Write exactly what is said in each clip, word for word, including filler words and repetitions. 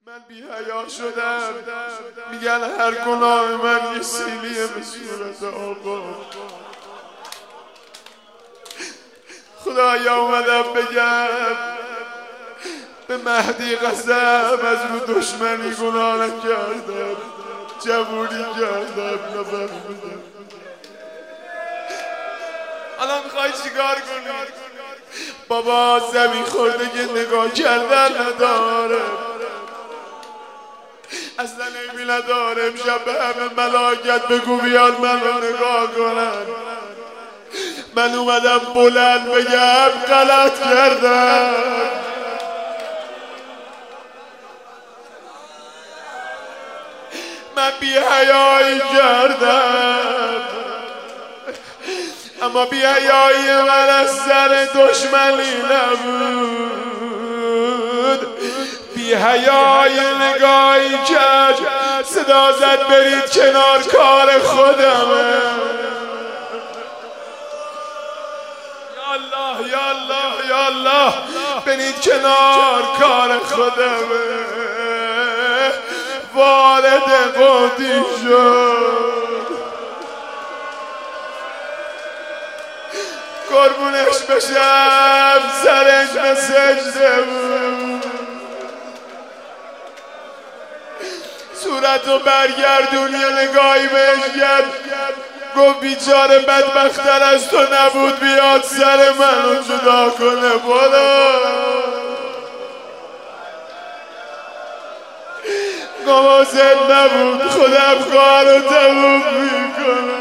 من بی حیا شدم، میگن هر گناه من یه سیلیه به صورت آقا. خدایا اومدم بگم به مهدی قسم از رو دشمنی گناه نکردم، جوونی کردم، نفهمیدم. الان میخوای چیکار کنی؟ بابا زمین خورده که نگاه کردن نداره، اصلا ایمی نداره. امشب به همه ملاکت بگو بیان منو نگاه کنن. من اومدم بلند بگم غلط کردم، من بی حیایی کردم، اما بی حیایی من از سر دشمنی نبود. بی حیایی نگاهی کرد، صدا زد برید کنار، کار خودمه. یا الله یا الله یا الله، برید کنار، کار خودمه. وارد قدی شد، قربونش بشم، سرش به سجده بود، صورتو برگردون یه نگاهی بهش کرد، گفت بیچاره بدبختر از تو نبود بیاد سر منو جدا کنه. برو. نوازت نبود، خودم کارو تموم میکنم.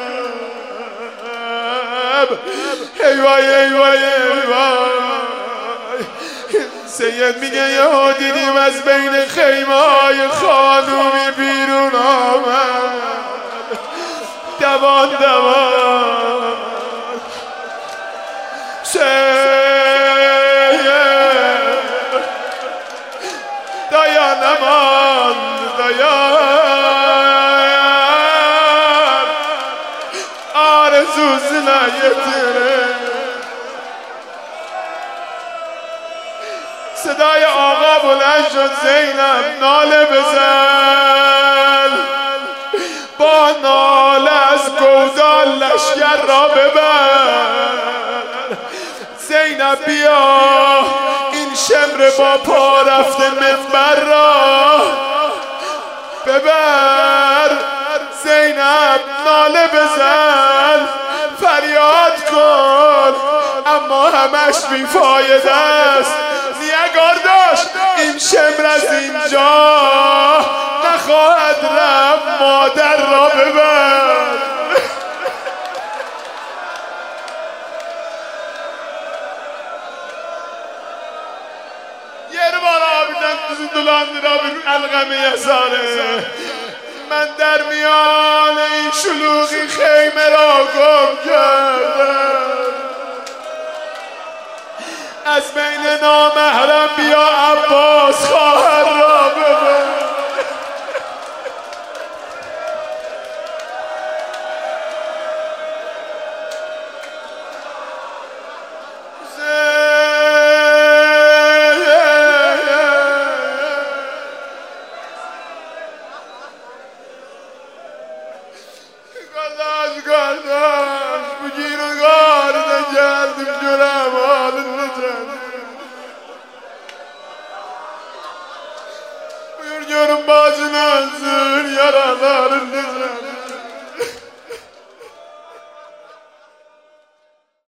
ای وای ای وای ای وای. سید میگه یهو دیدیم از بین خیمه های خانومی بیرون آمد، دوان دوان. سید دایا نماند، دایا آرزو زنایتره. صدای آقا بلند شد، زینب ناله بزن، با ناله از گودال لشکر را ببر. زینب بیا این شمر با پا رفته منبر را ببر. زینب ناله بزن، فریاد کن، اما همش بیفایده است. نگار داشت این شمر از اینجا نخواهد رفت، مادر را ببر. یه رو بالا بیدن دوزی دولان را بگو الغم یساره. من در میان این شلوغی خیمه را گم کردم، از بین نامحرم بیا عباس خواهر را ببر. گرداش گرداش بگیر و گار نکردیم جرم حال نجردیم. بگیر جرم بازی نه